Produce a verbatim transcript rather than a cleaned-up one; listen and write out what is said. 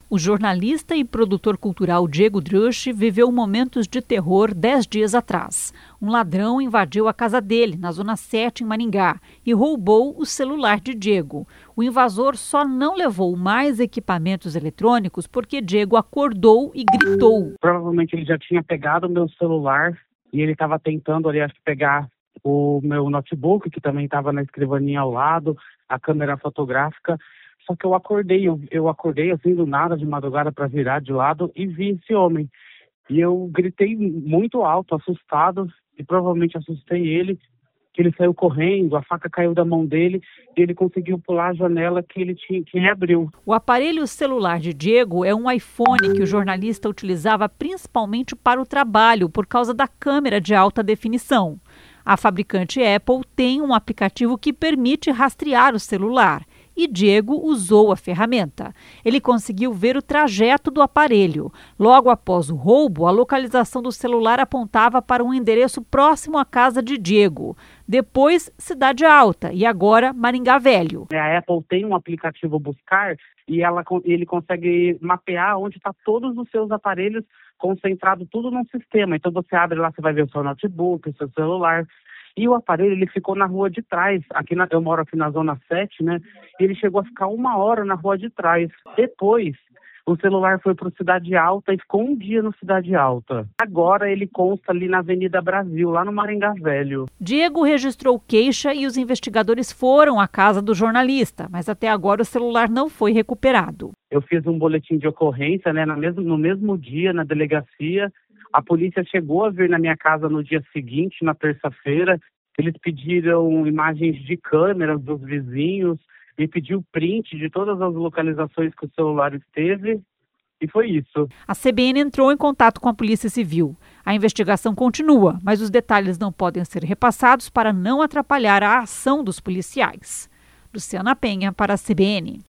O jornalista e produtor cultural Diego Drusch viveu momentos de terror dez dias atrás. Um ladrão invadiu a casa dele, na Zona sete, em Maringá, e roubou o celular de Diego. O invasor só não levou mais equipamentos eletrônicos porque Diego acordou e gritou. Provavelmente ele já tinha pegado o meu celular e ele estava tentando, aliás, pegar o meu notebook, que também estava na escrivaninha ao lado, a câmera fotográfica. Só que eu acordei, eu, eu acordei assim do nada, de madrugada, para virar de lado e vi esse homem. E eu gritei muito alto, assustado, e provavelmente assustei ele, que ele saiu correndo, a faca caiu da mão dele e ele conseguiu pular a janela que ele, tinha, que ele abriu. O aparelho celular de Diego é um iPhone que o jornalista utilizava principalmente para o trabalho, por causa da câmera de alta definição. A fabricante Apple tem um aplicativo que permite rastrear o celular. E Diego usou a ferramenta. Ele conseguiu ver o trajeto do aparelho. Logo após o roubo, a localização do celular apontava para um endereço próximo à casa de Diego. Depois, Cidade Alta e agora Maringá Velho. A Apple tem um aplicativo Buscar e ela, ele consegue mapear onde estão todos os seus aparelhos concentrado tudo num sistema. Então você abre lá, você vai ver o seu notebook, o seu celular. E o aparelho, ele ficou na rua de trás. Aqui na, eu moro aqui na Zona sete, né? E ele chegou a ficar uma hora na rua de trás. Depois, o celular foi para Cidade Alta e ficou um dia no Cidade Alta. Agora ele consta ali na Avenida Brasil, lá no Maringá Velho. Diego registrou queixa e os investigadores foram à casa do jornalista, mas até agora o celular não foi recuperado. Eu fiz um boletim de ocorrência, né? No mesmo, no mesmo dia, na delegacia. A polícia chegou a vir na minha casa no dia seguinte, na terça-feira. Eles pediram imagens de câmeras dos vizinhos e pediu print de todas as localizações que o celular esteve. E foi isso. A C B N entrou em contato com a Polícia Civil. A investigação continua, mas os detalhes não podem ser repassados para não atrapalhar a ação dos policiais. Luciana Penha para a C B N.